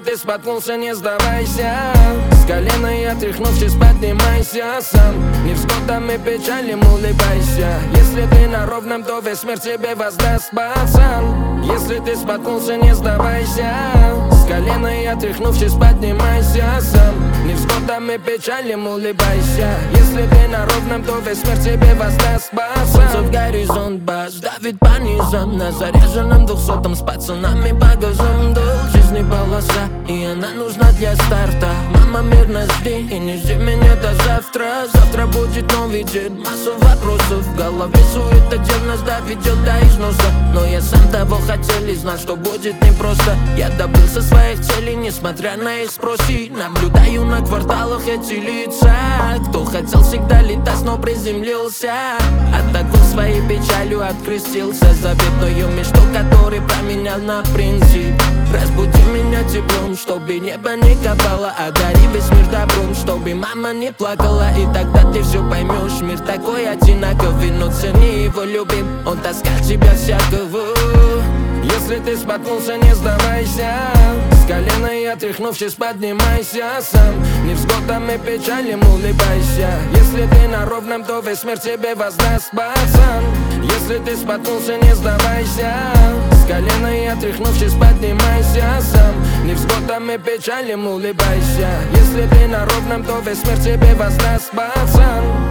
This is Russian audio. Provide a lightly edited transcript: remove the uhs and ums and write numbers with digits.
ты споткнулся, не сдавайся. С колена и отряхнувшись, поднимайся сам. Невзгодам и печалям улыбайся. Если ты на ровном, то весь мир тебе воздаст, пацан. Если ты споткнулся, не сдавайся. С колена и отряхнувшись, поднимайся сам. Невзгодам и печалям улыбайся. Если ты на ровном, то весь мир тебе воздаст, пацан. Солнце в горизонт, бас давит по низам. На заряженном 200-м с пацанами по газам. Долг жизни полоса, и она нужна для старта. Мама, мирно жди и не жди меня до завтра. Завтра будет новый день, массу вопросов. В голове суета, дел нас доведет до износа. Но я сам того хотел и знал, что будет непросто. Я добился своих целей, несмотря на их спроси. Наблюдаю на кварталах эти лица. Кто хотел всегда летать, но приземлился. Атаку своей печалью открестился. Заветную мечту, который променял на принцип. Разбуди меня теплом, чтобы небо не копало. Одари весь мир добром, чтобы мама не плакала. И тогда ты все поймешь, мир такой одинаковый. Но цени его, любим, он таскал тебя всякого. Если ты споткнулся, не сдавайся. С колена и отряхнувшись, поднимайся сам. Невзгодам и печалям улыбайся. Если ты на ровном, то весь мир тебе воздаст, пацан. Если ты споткнулся, не сдавайся. С колена и отряхнувшись, поднимайся сам. Невзгодам и печалям улыбайся. Если ты на ровном, то весь мир тебе воздаст, пацан.